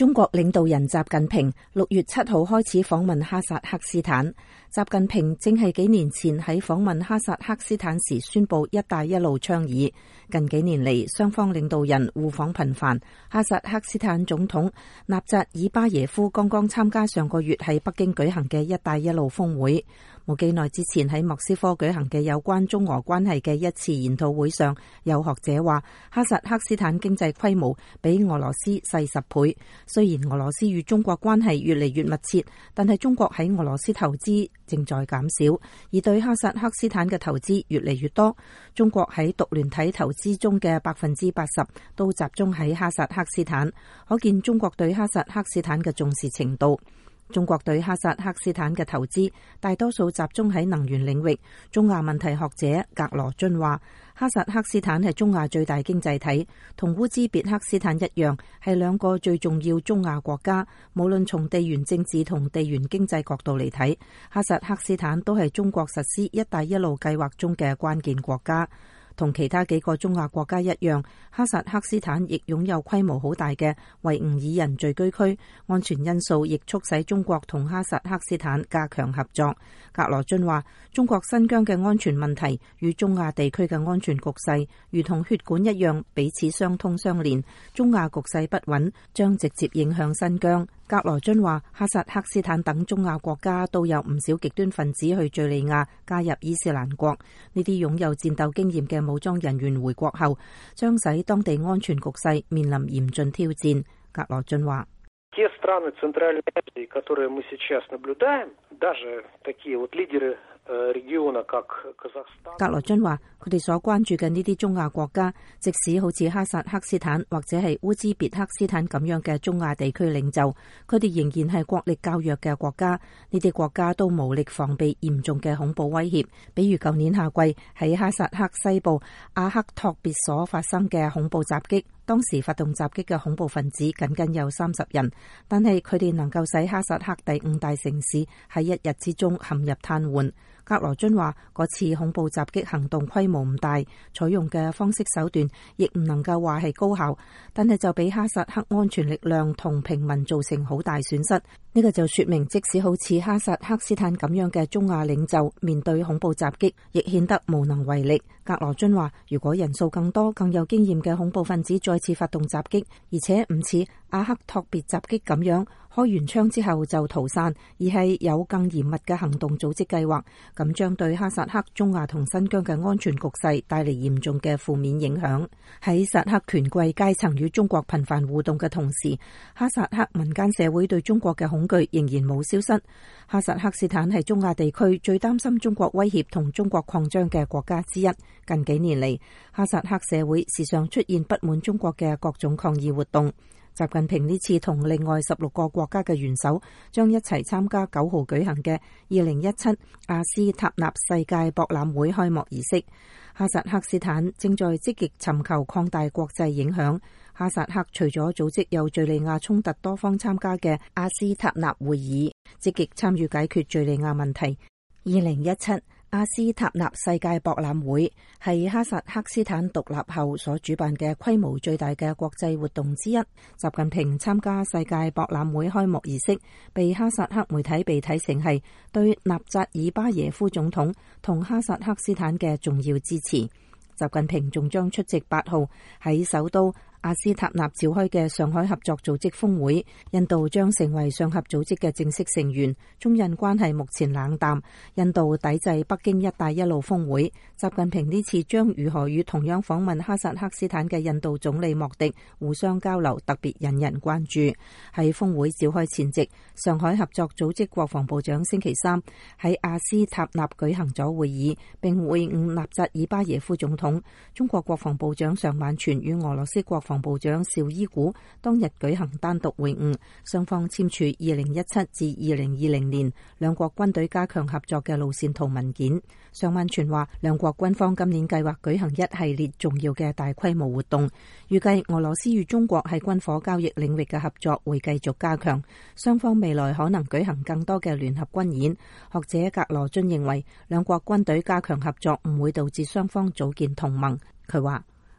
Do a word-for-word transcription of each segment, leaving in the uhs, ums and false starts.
中國領導人習近平六月七號開始訪問哈薩克斯坦。習近平正係幾年前喺訪問哈薩克斯坦時宣布一帶一路倡議。近幾年嚟，雙方領導人互訪頻繁。哈薩克斯坦總統納扎爾巴耶夫剛剛參加上個月喺北京舉行嘅一帶一路峰會。冇幾耐之前喺莫斯科舉行嘅有關中俄關係嘅一次研討會上，有學者話哈薩克斯坦經濟規模比俄羅斯細十倍。雖然俄羅斯與中國關係越嚟越密切，但係中國喺俄羅斯投資正在減少，而對哈薩克斯坦嘅投資越嚟越多。中國喺獨聯體投資中嘅百分之八十都集中喺哈薩克斯坦，可見中國對哈薩克斯坦嘅重視程度。中國對哈薩克斯坦嘅投資大多數集中喺能源領域。中亞問題學者格羅津話，哈薩克斯坦係中亞最大經濟體，同烏茲別克斯坦一樣，係兩個最重要中亞國家。無論從地緣政治同地緣經濟角度嚟睇，哈薩克斯坦都係中國實施一帶一路計劃中嘅關鍵國家。同其他幾個中亞國家一樣，哈薩克斯坦亦擁有規模好大嘅維吾爾人聚居區，安全因素亦促使中國同哈薩克斯坦加強合作。格羅津話，中國新疆嘅安全問題與中亞地區嘅安全局勢如同血管一樣，彼此相通相連。中亞局勢不穩，將直接影響新疆。格羅津話，哈薩克斯坦等中亞國家都有唔少極端分子去敘利亞加入伊斯蘭國，呢啲擁有戰鬥經驗嘅武裝人員回國後，將使當地安全局勢面臨嚴峻挑戰。格羅津話， те страны Центральной Азии, которые мы сейчас наблюдаем, даже такие вот лидеры региона, как Казахстан。 格羅津話，佢哋所關注嘅呢啲中亞國家，即使好似哈薩克斯坦或者係烏茲別克斯坦咁樣嘅中亞地區領袖，佢哋仍然係國力較弱嘅國家。呢啲國家都無力防備嚴重嘅恐怖威脅，比如舊年夏季喺哈薩克西部阿克托別所發生嘅恐怖襲擊。當時發動襲擊嘅恐怖分子僅僅有三十人，但係佢哋能夠使哈薩克第五大城市喺一日之中陷入癱瘓。格羅津話，嗰次恐怖襲擊行動規模唔大，採用嘅方式手段亦唔能夠話係高效，但係就俾哈薩克安全力量同平民造成好大損失。呢個就說明，即使好似哈薩克斯坦咁樣嘅中亞領袖面對恐怖襲擊，亦顯得無能為力。格羅津話，如果人數更多、更有經驗嘅恐怖分子再次發動襲擊，而且唔似阿克托別襲擊咁樣開完槍之後就逃散，而係有更嚴密嘅行動組織計劃，咁將對哈薩克、中亞同新疆嘅安全局勢帶嚟嚴重嘅負面影響。喺薩克權貴階層與中國頻繁互動嘅同時，哈薩克民間社會對中國嘅恐懼仍然冇消失。哈薩克斯坦係中亞地區最擔心中國威脅同中國擴張嘅國家之一。近幾年嚟，哈薩克社會時常出現不滿中國嘅各種抗議活動。習近平呢次同另外十六個國家嘅元首將一齊參加九號舉行嘅二零一七阿斯塔納世界博覽會開幕儀式。哈薩克斯坦正在積極尋求擴大國際影響。哈薩克除咗組織有敘利亞衝突多方參加嘅阿斯塔納會議，積極參與解決敘利亞問題。二零一七阿斯塔納世界博覽會係哈薩克斯坦獨立後所主辦嘅規模最大嘅國際活動之一。習近平參加世界博覽會開幕儀式，被哈薩克媒體被睇成係對納扎爾巴耶夫總統同哈薩克斯坦嘅重要支持。習近平仲將出席八號喺首都阿斯塔納召開嘅上海合作組織峰會，印度將成為上合組織嘅正式成員。中印關係目前冷淡，印度抵制北京一帶一路峰會。習近平呢次將如何與同樣訪問哈薩克斯坦嘅印度總理莫迪互相交流，特別引人關注。喺峰會召開前夕，上海合作組織國防部長星期三喺阿斯塔納舉行咗會議，並會晤納扎爾巴耶夫總統。中國國防部長尚晚全與俄羅斯國防部長紹伊古當日舉行單獨會晤，雙方簽署二零一七至二零二零年兩國軍隊加強合作嘅路線圖文件。尚晚全話，兩國軍方今年計劃舉行一系列重要嘅大規模活動，預計俄羅斯與中國喺軍火交易領域嘅合作會繼續加強，雙方未來可能舉行更多嘅聯合軍演。學者格羅津認為，兩國軍隊加強合作唔會導致雙方組建同盟。佢話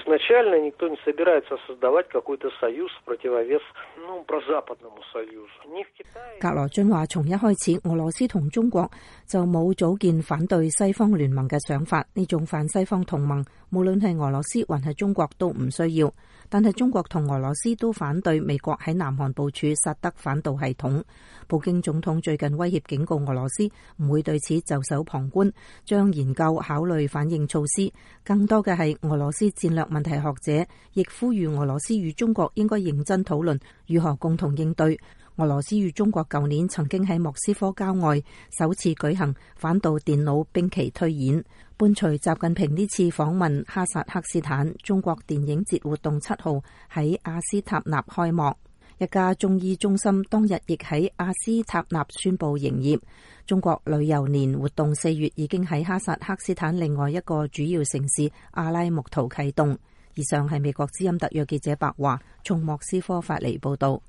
изначально никто не собирается создавать какой-то союз в противовес, ну, прозападному союзу. Ни в Китае. 格羅津話：從一開始，俄羅斯同中國就冇組建反對西方聯盟嘅想法。呢種反西方同盟，無論係俄羅斯還係中國都唔需要。但係中國同俄羅斯都反對美國喺南韓部署薩德反導系統。普京總統最近威脅警告俄羅斯唔會對此袖手旁觀，將研究考慮反應措施。更多嘅係俄羅斯戰略問題學者亦呼籲俄羅斯與中國應該認真討論如何共同應對。俄羅斯與中國舊年曾經喺莫斯科郊外首次舉行反導電腦兵棋推演。伴隨習近平呢次訪問哈薩克斯坦，中國電影節活動七號喺阿斯塔納開幕。一家中醫中心當日亦喺阿斯塔納宣布營業。中國旅遊年活動四月已經喺哈薩克斯坦另外一個主要城市阿拉木圖啟動。以上係美國之音特約記者白華從莫斯科發嚟報道。